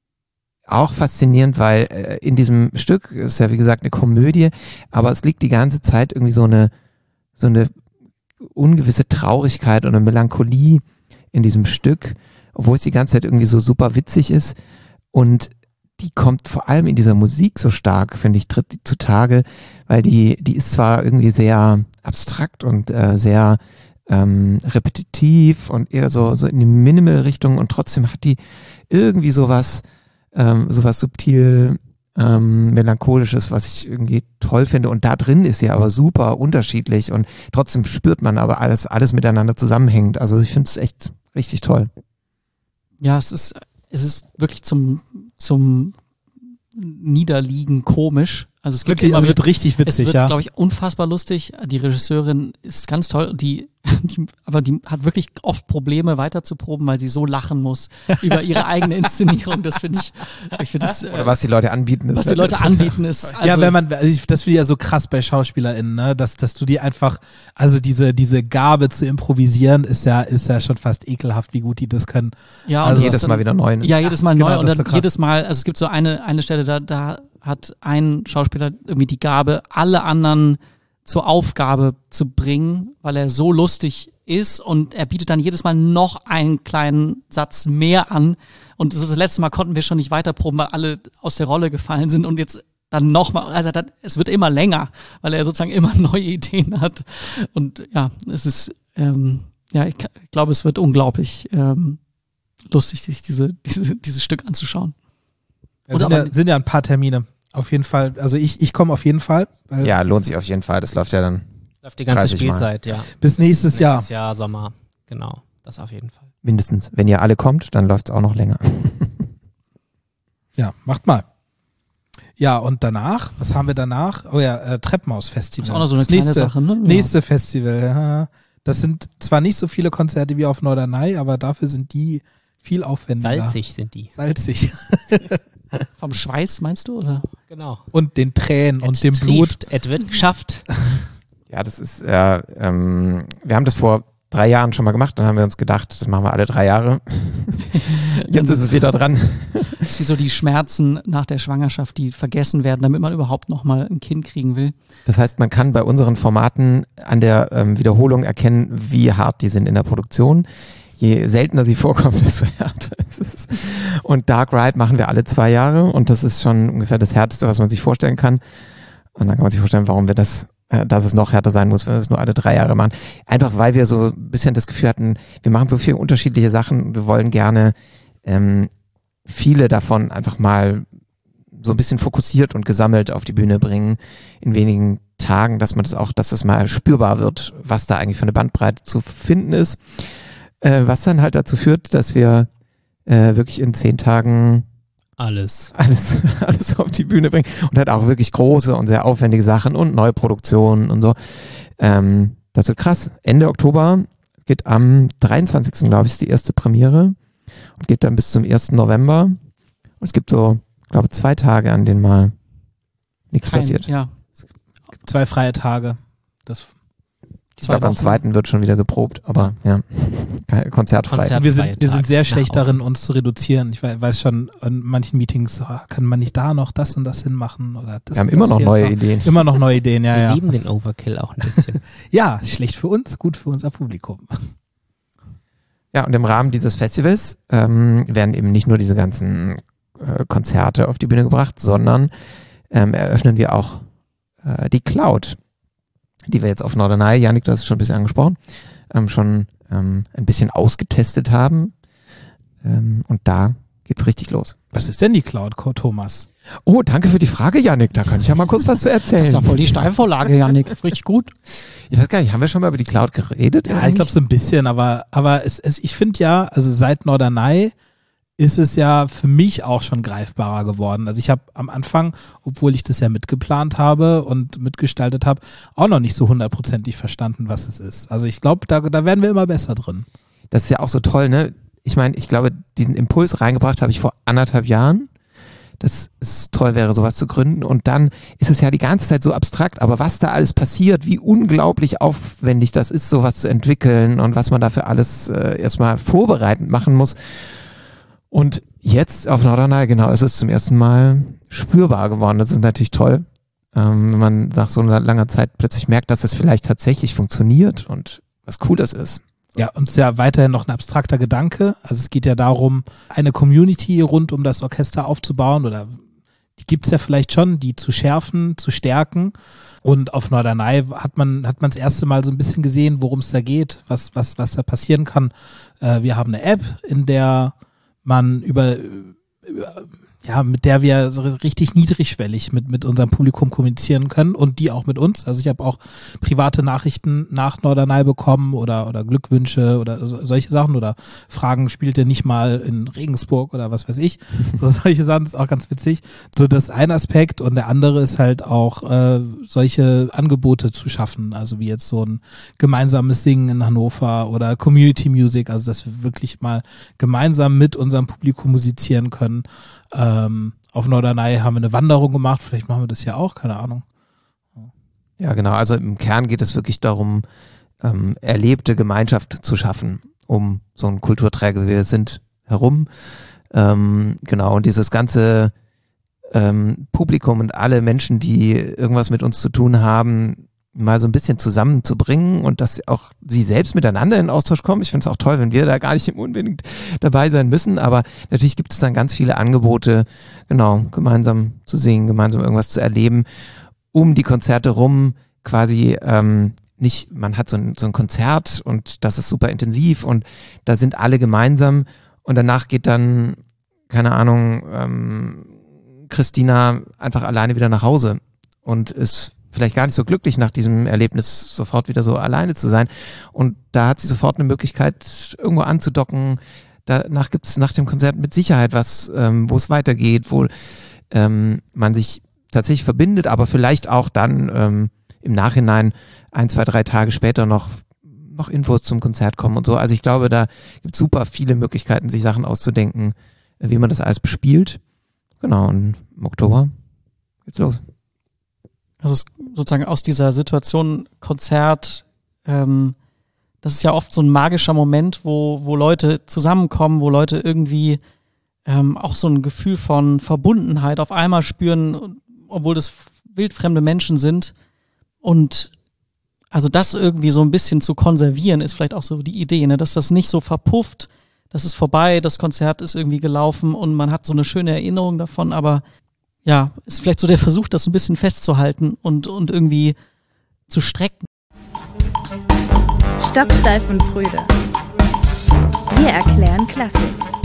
auch faszinierend, weil äh, in diesem Stück ist ja wie gesagt eine Komödie, aber es liegt die ganze Zeit irgendwie so eine so eine ungewisse Traurigkeit und eine Melancholie in diesem Stück, obwohl es die ganze Zeit irgendwie so super witzig ist. Und die kommt vor allem in dieser Musik so stark, finde ich, tritt die zutage, weil die, die ist zwar irgendwie sehr abstrakt und äh, sehr ähm, repetitiv und eher so, so in die Minimal-Richtung und trotzdem hat die irgendwie sowas, ähm, sowas subtil ähm, melancholisches, was ich irgendwie toll finde. Und da drin ist sie aber super unterschiedlich und trotzdem spürt man aber alles, alles miteinander zusammenhängt. Also ich finde es echt richtig toll. Ja, es ist, es ist wirklich zum, zum Niederliegen komisch. Also es gibt Wirklich, immer also wieder- wird richtig witzig, es wird, ja. glaube ich, unfassbar lustig. Die Regisseurin ist ganz toll, die, die, aber die hat wirklich oft Probleme weiterzuproben, weil sie so lachen muss über ihre eigene Inszenierung. Das finde ich, ich finde das, Oder äh, was die Leute anbieten. Ist was die halt Leute jetzt- anbieten ist. Also, ja, wenn man, also ich, das finde ich ja so krass bei SchauspielerInnen, ne, dass, dass du die einfach, also diese, diese Gabe zu improvisieren ist ja, ist ja schon fast ekelhaft, wie gut die das können. ja, also das jedes ist dann- Mal wieder neu. Ne? Ja, jedes Mal Genau, neu das und ist dann so krass. jedes Mal, also es gibt so eine eine Stelle, da da hat ein Schauspieler irgendwie die Gabe, alle anderen zur Aufgabe zu bringen, weil er so lustig ist und er bietet dann jedes Mal noch einen kleinen Satz mehr an und das, ist das letzte Mal konnten wir schon nicht weiterproben, weil alle aus der Rolle gefallen sind und jetzt dann nochmal, also dann, es wird immer länger, weil er sozusagen immer neue Ideen hat und ja, es ist, ähm, ja, ich, ich glaube, es wird unglaublich ähm, lustig, sich diese, diese, dieses Stück anzuschauen. Ja, Und sind, aber- ja, sind ja ein paar Termine. Auf jeden Fall. Also ich, ich komme auf jeden Fall. Weil Ja, lohnt sich auf jeden Fall. Das läuft ja dann Läuft die ganze dreißig Mal. Spielzeit, ja. Bis nächstes Jahr. Nächstes Jahr, Sommer. Genau, das auf jeden Fall. mindestens. Wenn ihr alle kommt, dann läuft es auch noch länger. Ja, macht mal. Ja, und danach, was haben wir danach? Oh ja, äh, Treppenhaus-Festival. Das ist auch noch so eine Das kleine nächste, Sache, ne? Ja. Nächste Festival, ja. Das sind zwar nicht so viele Konzerte wie auf Norderney, aber dafür sind die viel aufwendiger. Salzig sind die. Salzig. Vom Schweiß meinst du, oder? Genau. Und den Tränen und Et dem Blut. trieft, Et wird geschafft. Ja, das ist, äh, ähm, wir haben das vor drei Jahren schon mal gemacht, dann haben wir uns gedacht, das machen wir alle drei Jahre. Jetzt ist es wieder dran. Das ist wie so die Schmerzen nach der Schwangerschaft, die vergessen werden, damit man überhaupt noch mal ein Kind kriegen will. Das heißt, man kann bei unseren Formaten an der ähm, Wiederholung erkennen, wie hart die sind in der Produktion. Je seltener sie vorkommen, desto härter ist es. Und Dark Ride machen wir alle zwei Jahre und das ist schon ungefähr das Härteste, was man sich vorstellen kann. Und dann kann man sich vorstellen, warum wir das, äh, dass es noch härter sein muss, wenn wir es nur alle drei Jahre machen. Einfach weil wir so ein bisschen das Gefühl hatten, wir machen so viele unterschiedliche Sachen. Wir wollen gerne ähm, viele davon einfach mal so ein bisschen fokussiert und gesammelt auf die Bühne bringen in wenigen Tagen, dass man das auch, dass das mal spürbar wird, was da eigentlich für eine Bandbreite zu finden ist. Äh, was dann halt dazu führt, dass wir äh, wirklich in zehn Tagen Alles. alles, alles auf die Bühne bringen und halt auch wirklich große und sehr aufwendige Sachen und Neuproduktionen und so. Ähm, das wird krass. Ende Oktober geht am dreiundzwanzigsten glaube ich, ist die erste Premiere und geht dann bis zum ersten November. Und es gibt so, ich glaube, zwei Tage, an denen mal nichts Kein, passiert. Ja, Zwei freie Tage. Das, Ich glaube, am Wochen. zweiten wird schon wieder geprobt, aber ja, kein- konzertfrei. Konzert- wir freie sind, wir sind Tag sehr nach schlecht außen. darin, uns zu reduzieren. Ich wei- weiß schon, in manchen Meetings ah, kann man nicht da noch das und das hinmachen oder das. Wir haben und immer das noch fehlt neue Ideen. Immer noch neue Ideen, ja, Wir ja. lieben den Overkill auch ein bisschen. Ja, schlecht für uns, gut für unser Publikum. Ja, und im Rahmen dieses Festivals ähm, werden eben nicht nur diese ganzen äh, Konzerte auf die Bühne gebracht, sondern ähm, eröffnen wir auch äh, die Cloud, die wir jetzt auf Norderney, Jannik, du hast es schon ein bisschen angesprochen, ähm, schon ähm, ein bisschen ausgetestet haben. Ähm, und da geht's richtig los. Was ist denn die Cloud, Thomas? Oh, danke für die Frage, Yannick. Da kann ich ja mal kurz was zu erzählen. Das ist ja voll die Steilvorlage, Yannick. Richtig gut. Ich weiß gar nicht, haben wir schon mal über die Cloud geredet? Ja, ich glaube so ein bisschen, aber, aber es, es, ich finde ja, also seit Norderney ist es ja für mich auch schon greifbarer geworden. Also ich habe am Anfang, obwohl ich das ja mitgeplant habe und mitgestaltet habe, auch noch nicht so hundertprozentig verstanden, was es ist. Also ich glaube, da, da werden wir immer besser drin. Das ist ja auch so toll, ne? Ich meine, ich glaube, diesen Impuls reingebracht habe ich vor anderthalb Jahren. Dass es toll wäre, sowas zu gründen. Und dann ist es ja die ganze Zeit so abstrakt. Aber was da alles passiert, wie unglaublich aufwendig das ist, sowas zu entwickeln und was man dafür alles äh, erstmal vorbereitend machen muss. Und jetzt auf Norderney, genau, ist es zum ersten Mal spürbar geworden. Das ist natürlich toll, ähm, wenn man nach so einer langer Zeit plötzlich merkt, dass es vielleicht tatsächlich funktioniert und was Cooles ist. Ja, und es ist ja weiterhin noch ein abstrakter Gedanke. Also es geht ja darum, eine Community rund um das Orchester aufzubauen oder die gibt's ja vielleicht schon, die zu schärfen, zu stärken. Und auf Norderney hat man hat man das erste Mal so ein bisschen gesehen, worum es da geht, was was was da passieren kann. Äh, wir haben eine App, in der man über, über ja, mit der wir so richtig niedrigschwellig mit mit unserem Publikum kommunizieren können und die auch mit uns. Also ich habe auch private Nachrichten nach Norderney bekommen oder oder Glückwünsche oder so, solche Sachen oder Fragen, spielt ihr nicht mal in Regensburg oder was weiß ich. So solche Sachen ist auch ganz witzig. So das ist ein Aspekt und der andere ist halt auch äh, solche Angebote zu schaffen, also wie jetzt so ein gemeinsames Singen in Hannover oder Community Music, also dass wir wirklich mal gemeinsam mit unserem Publikum musizieren können. Ähm, auf Norderney haben wir eine Wanderung gemacht, vielleicht machen wir das ja auch, keine Ahnung. Ja, genau, also im Kern geht es wirklich darum, ähm, erlebte Gemeinschaft zu schaffen, um so ein Kulturträger, wie wir sind, herum. Ähm, genau, und dieses ganze ähm, Publikum und alle Menschen, die irgendwas mit uns zu tun haben, mal so ein bisschen zusammenzubringen und dass auch sie selbst miteinander in Austausch kommen. Ich finde es auch toll, wenn wir da gar nicht unbedingt dabei sein müssen, aber natürlich gibt es dann ganz viele Angebote, genau, gemeinsam zu singen, gemeinsam irgendwas zu erleben, um die Konzerte rum quasi ähm, nicht, man hat so ein, so ein Konzert und das ist super intensiv und da sind alle gemeinsam und danach geht dann, keine Ahnung, ähm, Christina einfach alleine wieder nach Hause und ist vielleicht gar nicht so glücklich nach diesem Erlebnis, sofort wieder so alleine zu sein. Und da hat sie sofort eine Möglichkeit, irgendwo anzudocken. Danach gibt es nach dem Konzert mit Sicherheit was, ähm, wo es weitergeht, wo ähm, man sich tatsächlich verbindet, aber vielleicht auch dann ähm, im Nachhinein ein, zwei, drei Tage später noch noch Infos zum Konzert kommen und so. Also ich glaube, da gibt es super viele Möglichkeiten, sich Sachen auszudenken, wie man das alles bespielt. Genau, und im Oktober geht's los. Also es, sozusagen aus dieser Situation Konzert, ähm, das ist ja oft so ein magischer Moment, wo wo Leute zusammenkommen, wo Leute irgendwie ähm, auch so ein Gefühl von Verbundenheit auf einmal spüren, obwohl das wildfremde Menschen sind. Und also das irgendwie so ein bisschen zu konservieren, ist vielleicht auch so die Idee, ne? Dass das nicht so verpufft, das ist vorbei, das Konzert ist irgendwie gelaufen und man hat so eine schöne Erinnerung davon, aber ja, ist vielleicht so der Versuch, das ein bisschen festzuhalten und, und irgendwie zu strecken. Stocksteif und Prüde. Wir erklären Klassik.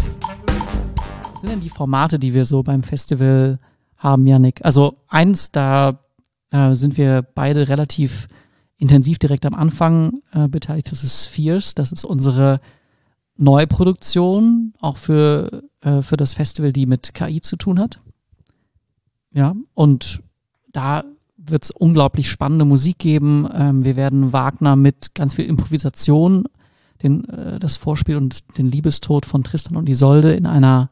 Was sind denn die Formate, die wir so beim Festival haben, Yannick? Also eins, da äh, sind wir beide relativ intensiv direkt am Anfang äh, beteiligt. Das ist Spheres, das ist unsere Neuproduktion, auch für, äh, für das Festival, die mit K I zu tun hat. Ja, und da wird es unglaublich spannende Musik geben. Ähm, wir werden Wagner mit ganz viel Improvisation, den, äh, das Vorspiel und den Liebestod von Tristan und Isolde in einer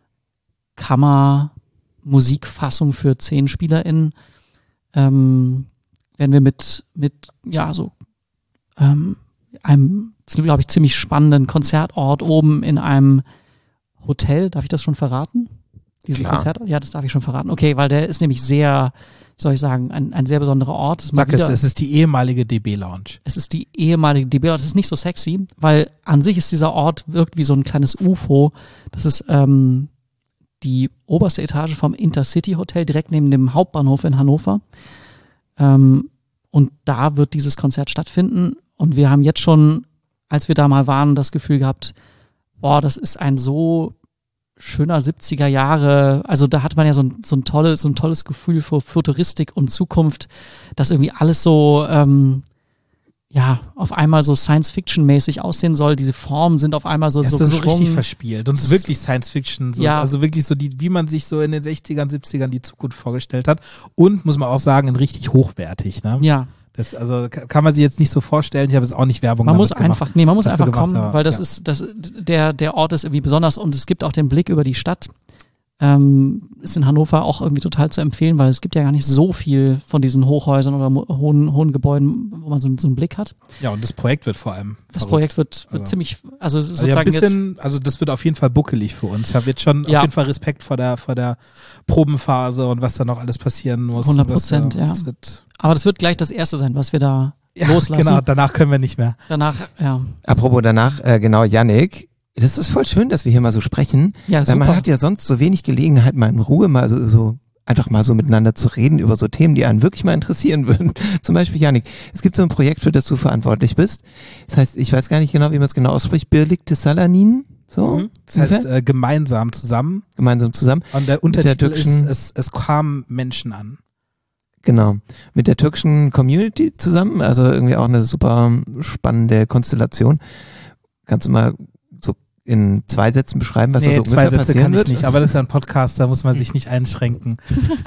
Kammermusikfassung für zehn SpielerInnen ähm, werden wir mit, mit ja, so ähm, einem, glaube ich, ziemlich spannenden Konzertort oben in einem Hotel. Darf ich das schon verraten? Diesen Klar. Konzert? Ja, das darf ich schon verraten. Okay, weil der ist nämlich sehr, wie soll ich sagen, ein, ein sehr besonderer Ort. Es ist Sag mal wieder, es, es ist die ehemalige D B-Lounge. es ist die ehemalige D B. Das ist nicht so sexy, weil an sich ist dieser Ort, wirkt wie so ein kleines U F O. Das ist ähm, die oberste Etage vom Intercity Hotel, direkt neben dem Hauptbahnhof in Hannover. Ähm, und da wird dieses Konzert stattfinden. Und wir haben jetzt schon, als wir da mal waren, das Gefühl gehabt, boah, das ist ein so schöner siebziger Jahre, also da hat man ja so ein, so ein tolles, so ein tolles Gefühl für Futuristik und Zukunft, dass irgendwie alles so, ähm, ja, auf einmal so Science-Fiction-mäßig aussehen soll. Diese Formen sind auf einmal so, Es so ist so geschwungen. richtig verspielt und es ist wirklich Science-Fiction, so, Ja. also wirklich so die, wie man sich so in den sechzigern, siebzigern die Zukunft vorgestellt hat und, muss man auch sagen, richtig hochwertig, ne? Ja, Das, also ka- kann man sich jetzt nicht so vorstellen, ich habe jetzt auch nicht Werbung man damit muss gemacht. einfach, nee, man muss dafür einfach gemacht, kommen, aber, weil das ja. ist, das, der, der Ort ist irgendwie besonders und es gibt auch den Blick über die Stadt. Ähm, ist in Hannover auch irgendwie total zu empfehlen, weil es gibt ja gar nicht so viel von diesen Hochhäusern oder mo- hohen, hohen Gebäuden, wo man so, so einen Blick hat. Ja, und das Projekt wird vor allem Das verrückt. Projekt wird, wird Also- ziemlich, also Also ja, ein sozusagen jetzt, bisschen, also das wird auf jeden Fall buckelig für uns. Ich habe jetzt schon Ja. auf jeden Fall Respekt vor der, vor der Probenphase und was da noch alles passieren muss. hundert Und was, Prozent, äh, ja. das wird, aber das wird gleich das erste sein, was wir da ja, loslassen. genau, danach können wir nicht mehr. Danach, ja, Apropos danach, äh, genau, Yannick, das ist voll schön, dass wir hier mal so sprechen. ja, Weil super. man hat ja sonst so wenig Gelegenheit, mal in Ruhe mal so, so einfach mal so miteinander zu reden über so Themen, die einen wirklich mal interessieren würden. Zum Beispiel, Yannick, es gibt so ein Projekt, für das du verantwortlich bist. Das heißt, ich weiß gar nicht genau, wie man es genau ausspricht, Birlikte Salanin, so? Mhm. Das heißt, äh, gemeinsam zusammen. Gemeinsam zusammen. Und der der Untertitel türkischen- ist, es, es kamen Menschen an. Genau. Mit der türkischen Community zusammen, also irgendwie auch eine super spannende Konstellation. Kannst du mal so in zwei Sätzen beschreiben, was da so zwei ungefähr Sätze passieren kann ich wird? nicht, aber das ist ja ein Podcast, da muss man sich nicht einschränken.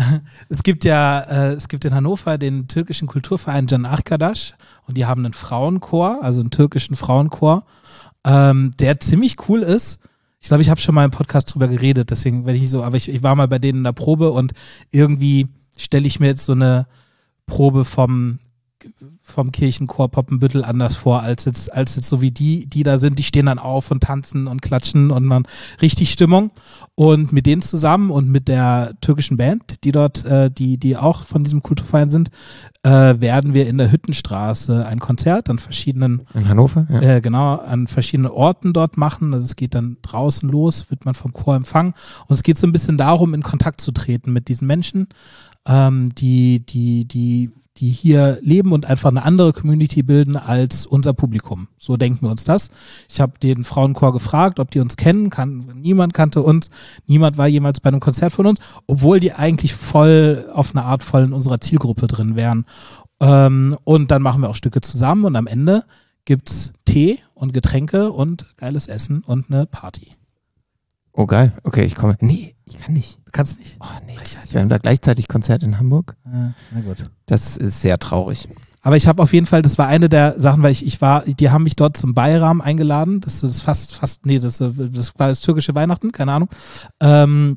Es gibt ja, äh, es gibt in Hannover den türkischen Kulturverein Can Arkadaş und die haben einen Frauenchor, also einen türkischen Frauenchor, ähm, der ziemlich cool ist. Ich glaube, ich habe schon mal im Podcast drüber geredet, deswegen werde ich nicht so, aber ich, ich war mal bei denen in der Probe und irgendwie stelle ich mir jetzt so eine Probe vom vom Kirchenchor Poppenbüttel anders vor, als jetzt, als jetzt so wie die, die da sind, die stehen dann auf und tanzen und klatschen und man richtig Stimmung. Und mit denen zusammen und mit der türkischen Band, die dort, äh, die, die auch von diesem Kulturverein sind, äh, werden wir in der Hüttenstraße ein Konzert an verschiedenen, In Hannover? Ja. äh, genau, an verschiedenen Orten dort machen. Also es geht dann draußen los, wird man vom Chor empfangen. Und es geht so ein bisschen darum, in Kontakt zu treten mit diesen Menschen, ähm, die, die, die, die hier leben und einfach eine andere Community bilden als unser Publikum. So denken wir uns das. Ich habe den Frauenchor gefragt, ob die uns kennen. Kann, niemand kannte uns. Niemand war jemals bei einem Konzert von uns, obwohl die eigentlich voll auf eine Art voll in unserer Zielgruppe drin wären. Ähm, und dann machen wir auch Stücke zusammen und am Ende gibt's Tee und Getränke und geiles Essen und eine Party. Oh geil, okay, ich komme. Nee, ich kann nicht. Du kannst nicht. Oh nee, wir haben da gleichzeitig Konzert in Hamburg. Äh, na gut. Das ist sehr traurig. Aber ich habe auf jeden Fall, das war eine der Sachen, weil ich, ich war, die haben mich dort zum Bayram eingeladen. Das ist fast, fast, nee, das, das war das türkische Weihnachten, keine Ahnung. Ähm,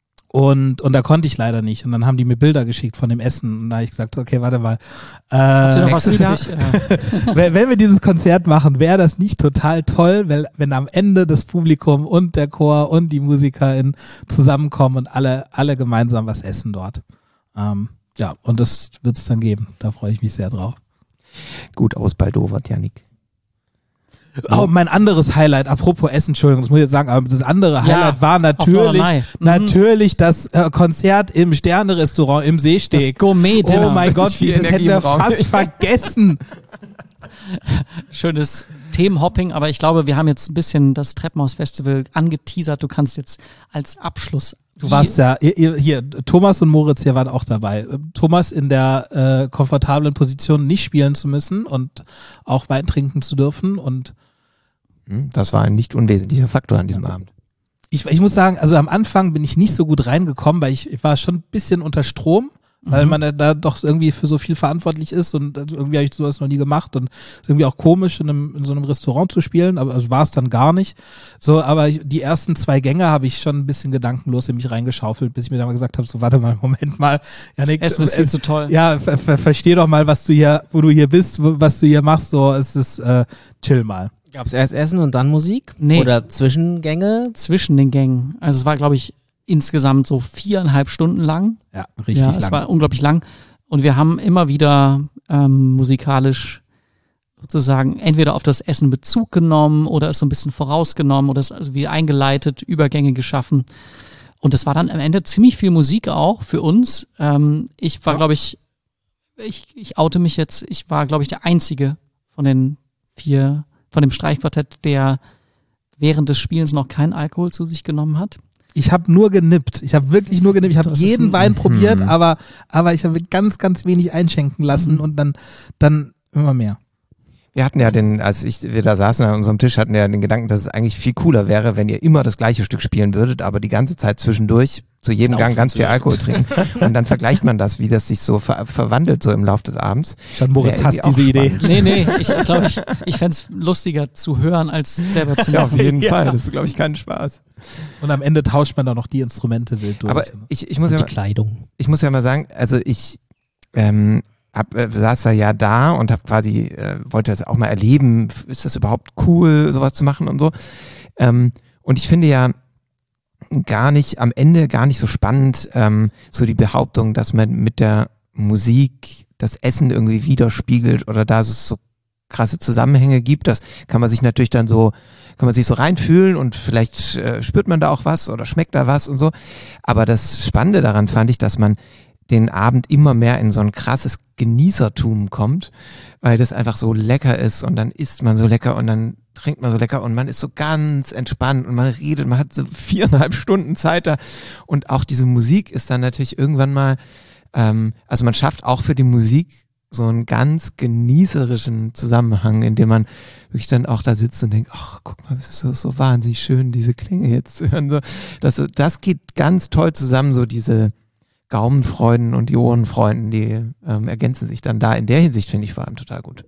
und, und da konnte ich leider nicht. Und dann haben die mir Bilder geschickt von dem Essen. Und da habe ich gesagt, okay, warte mal. Äh, Habt ihr noch was nächstes übrig? Jahr- Ja. wenn, wenn wir dieses Konzert machen, wäre das nicht total toll, weil, wenn am Ende das Publikum und der Chor und die MusikerInnen zusammenkommen und alle, alle gemeinsam was essen dort. Ähm, ja, und das wird es dann geben. Da freue ich mich sehr drauf. Gut ausbaldowert, Yannick. Oh, mein anderes Highlight, apropos Essen, Entschuldigung, das muss ich jetzt sagen, aber das andere Ja, Highlight war auf natürlich, Norderney. Mhm. natürlich das äh, Konzert im Sterne-Restaurant im Seesteg. Das Gourmet, Oh mein Richtig Gott, viel das hätten Energie wir im Raum. fast vergessen. Schönes Themenhopping, aber ich glaube, wir haben jetzt ein bisschen das Treppenhaus-Festival angeteasert. Du kannst jetzt als Abschluss. Du warst ja, ihr, ihr, hier, Thomas und Moritz hier waren auch dabei. Thomas in der äh, komfortablen Position, nicht spielen zu müssen und auch Wein trinken zu dürfen. Und Hm, Das war ein nicht unwesentlicher Faktor an diesem Abend. ich, ich muss sagen, also am Anfang bin ich nicht so gut reingekommen, weil ich, ich war schon ein bisschen unter Strom, weil Mhm. man da- da doch irgendwie für so viel verantwortlich ist und also irgendwie habe ich sowas noch nie gemacht und ist irgendwie auch komisch in, einem, in so einem Restaurant zu spielen, aber also war es dann gar nicht. So, aber ich, die ersten zwei Gänge habe ich schon ein bisschen gedankenlos in mich reingeschaufelt, bis ich mir dann mal gesagt habe, so warte mal, Moment mal, Janik, Essen ist äh, viel zu toll. ja, ver ver versteh doch mal, was du hier, wo du hier bist, wo, was du hier machst, so, es ist, äh, chill mal. Gab es erst Essen und dann Musik? Nee. Oder Zwischengänge? Zwischen den Gängen. Also es war, glaube ich, insgesamt so viereinhalb Stunden lang. Ja, richtig ja, lang. es war unglaublich lang. Und wir haben immer wieder ähm, musikalisch sozusagen entweder auf das Essen Bezug genommen oder es so ein bisschen vorausgenommen oder es also wie eingeleitet, Übergänge geschaffen. Und das war dann am Ende ziemlich viel Musik auch für uns. Ähm, ich war, Ja. glaube ich, ich, ich oute mich jetzt, ich war, glaube ich, der Einzige von den vier, von dem Streichquartett, der während des Spielens noch keinen Alkohol zu sich genommen hat. Ich habe nur genippt. Ich habe wirklich nur genippt. Ich habe Das ist jeden ein- Wein probiert, Hm. aber aber ich habe ganz, ganz wenig einschenken lassen Mhm. und dann dann immer mehr. Wir hatten ja den, als ich, wir da saßen an unserem Tisch, hatten wir ja den Gedanken, dass es eigentlich viel cooler wäre, wenn ihr immer das gleiche Stück spielen würdet, aber die ganze Zeit zwischendurch zu jedem Saufen Gang ganz viel würdet. Alkohol trinken. Und dann vergleicht man das, wie das sich so ver verwandelt so im Laufe des Abends. Schon Moritz Wäre hasst irgendwie diese auch Idee. spannend. Nee, nee, ich glaube, ich, ich fände es lustiger zu hören, als selber zu Ja, auf machen. jeden Ja. Fall. Das ist, glaube ich, kein Spaß. Und am Ende tauscht man dann noch die Instrumente wild durch. Aber ich, ich muss ja Und die mal, Kleidung. ich muss ja mal sagen, also ich ähm, hab, äh, saß da ja da und habe quasi, äh, wollte das auch mal erleben, f- ist das überhaupt cool, sowas zu machen und so. Ähm, und ich finde ja gar nicht, am Ende gar nicht so spannend, ähm, so die Behauptung, dass man mit der Musik das Essen irgendwie widerspiegelt oder da so, so krasse Zusammenhänge gibt. Das kann man sich natürlich dann so, kann man sich so reinfühlen und vielleicht äh, spürt man da auch was oder schmeckt da was und so. Aber das Spannende daran fand ich, dass man den Abend immer mehr in so ein krasses Genießertum kommt, weil das einfach so lecker ist und dann isst man so lecker und dann trinkt man so lecker und man ist so ganz entspannt und man redet, man hat so viereinhalb Stunden Zeit da und auch diese Musik ist dann natürlich irgendwann mal, ähm, also man schafft auch für die Musik so einen ganz genießerischen Zusammenhang, in dem man wirklich dann auch da sitzt und denkt, ach, guck mal, es ist so, so wahnsinnig schön, diese Klänge jetzt zu hören. So, das, das geht ganz toll zusammen, so diese Gaumenfreuden und die Ohrenfreunden, die ähm, ergänzen sich dann da. In der Hinsicht finde ich vor allem total gut.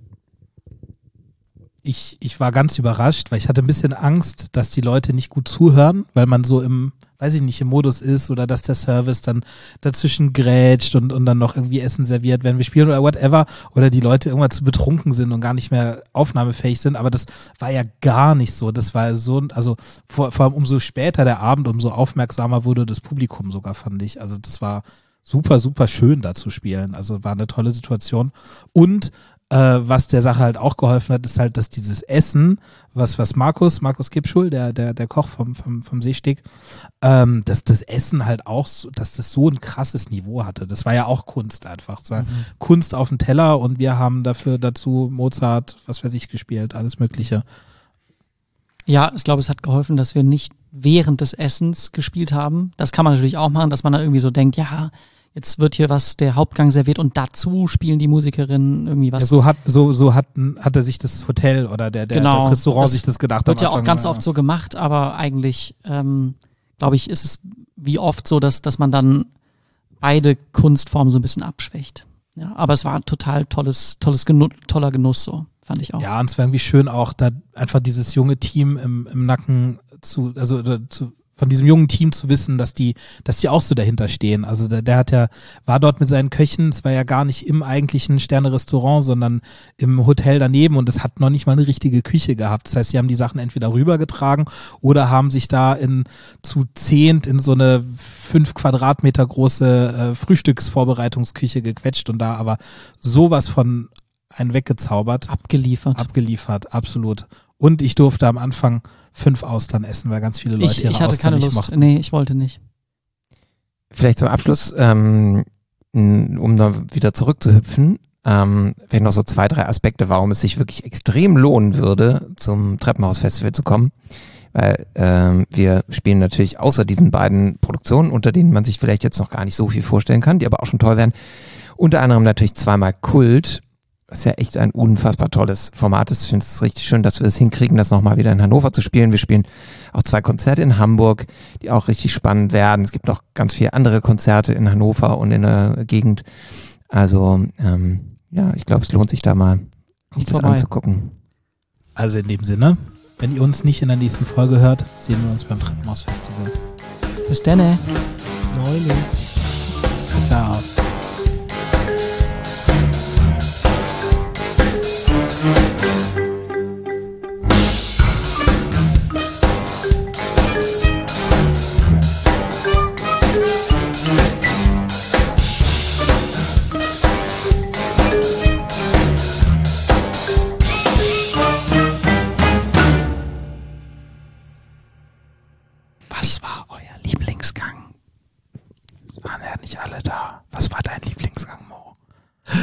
ich, ich war ganz überrascht, weil ich hatte ein bisschen Angst, dass die Leute nicht gut zuhören, weil man so im, weiß ich nicht, im Modus ist oder dass der Service dann dazwischen grätscht und, und dann noch irgendwie Essen serviert, wenn wir spielen oder whatever, oder die Leute irgendwann zu betrunken sind und gar nicht mehr aufnahmefähig sind, aber das war ja gar nicht so. Das war so, also vor, vor allem umso später der Abend, umso aufmerksamer wurde das Publikum sogar, fand ich. Also das war super, super schön da zu spielen. Also war eine tolle Situation. Und Äh, was der Sache halt auch geholfen hat, ist halt, dass dieses Essen, was was Markus, Markus Kipschul, der der der Koch vom vom vom Seesteg, ähm, dass das Essen halt auch, so, dass das so ein krasses Niveau hatte. Das war ja auch Kunst einfach. Es war Mhm. Kunst auf dem Teller und wir haben dafür dazu Mozart, was weiß ich, gespielt, alles Mögliche. Ja, ich glaube, es hat geholfen, dass wir nicht während des Essens gespielt haben. Das kann man natürlich auch machen, dass man dann irgendwie so denkt, ja, jetzt wird hier was der Hauptgang serviert und dazu spielen die Musikerinnen irgendwie was. Ja, so hat so so hat hatte sich das Hotel oder der der Genau. das Restaurant Das sich das gedacht. Wird am ja auch Anfang, ganz oft so gemacht, aber eigentlich, ähm, glaube ich, ist es wie oft so, dass, dass man dann beide Kunstformen so ein bisschen abschwächt. Ja, aber es war ein total tolles, tolles Genu toller Genuss, so, fand ich auch. Ja, und es war irgendwie schön auch, da einfach dieses junge Team im, im Nacken zu, also oder zu, von diesem jungen Team zu wissen, dass die, dass die auch so dahinter stehen. Also der, der hat ja, war dort mit seinen Köchen, es war ja gar nicht im eigentlichen Sterne-Restaurant, sondern im Hotel daneben und es hat noch nicht mal eine richtige Küche gehabt. Das heißt, sie haben die Sachen entweder rübergetragen oder haben sich da in zu zehnt in so eine fünf Quadratmeter große äh, Frühstücksvorbereitungsküche gequetscht und da aber sowas von einen weggezaubert. Abgeliefert. Abgeliefert, absolut. Und ich durfte am Anfang fünf Austern essen, weil ganz viele Leute ich ihre ich hatte Austern keine nicht Lust. mochten. Nee, ich wollte nicht. Vielleicht zum Abschluss, ähm, n- um da wieder zurückzuhüpfen, ähm, vielleicht noch so zwei, drei Aspekte, warum es sich wirklich extrem lohnen würde, zum Treppenhaus-Festival zu kommen. Weil ähm, wir spielen natürlich außer diesen beiden Produktionen, unter denen man sich vielleicht jetzt noch gar nicht so viel vorstellen kann, die aber auch schon toll werden, unter anderem natürlich zweimal Kult, was ja echt ein unfassbar tolles Format ist. Ich finde es richtig schön, dass wir es hinkriegen, das nochmal wieder in Hannover zu spielen. Wir spielen auch zwei Konzerte in Hamburg, die auch richtig spannend werden. Es gibt noch ganz viele andere Konzerte in Hannover und in der Gegend. Also ähm, ja, ich glaube, es lohnt sich da mal, sich Kommt das vorbei. anzugucken. Also in dem Sinne, wenn ihr uns nicht in der nächsten Folge hört, sehen wir uns beim Treppenhaus-Festival. Bis dann. Neulich. Ciao. Was war euer Lieblingsgang? Es waren ja nicht alle da. Was war dein Lieblingsgang, Mo?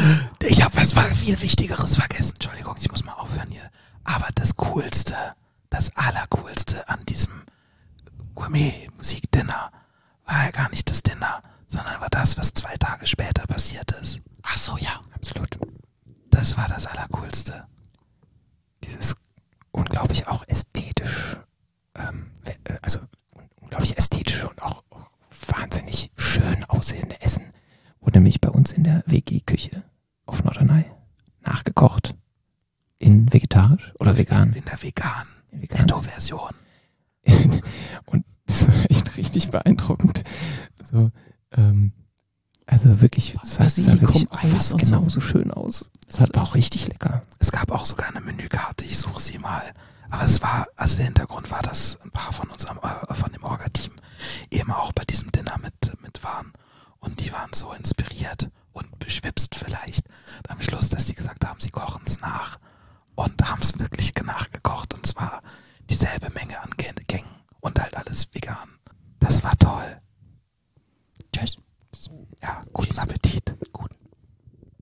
Ich habe was viel Wichtigeres vergessen. Entschuldigung, ich muss mal aufhören hier. Aber das Coolste, das Allercoolste an diesem Gourmet-Musik-Dinner war ja gar nicht das Dinner, sondern war das, was zwei Tage später passiert ist. Ach so, ja. Absolut. Das war das Allercoolste. Dieses unglaublich auch ästhetisch, ähm, also unglaublich ästhetische und auch wahnsinnig schön aussehende Essen wurde nämlich bei uns in der W G-Küche auf Norderney nachgekocht. In vegetarisch oder vegan? In der vegan, vegan. Keto-Version. Und das war echt richtig beeindruckend. So, ähm, also wirklich, es sah, sah wirklich fast genauso schön aus. Es war auch richtig lecker. Es gab auch sogar eine Menükarte, ich suche sie mal. Aber es war, also der Hintergrund war, dass ein paar von uns am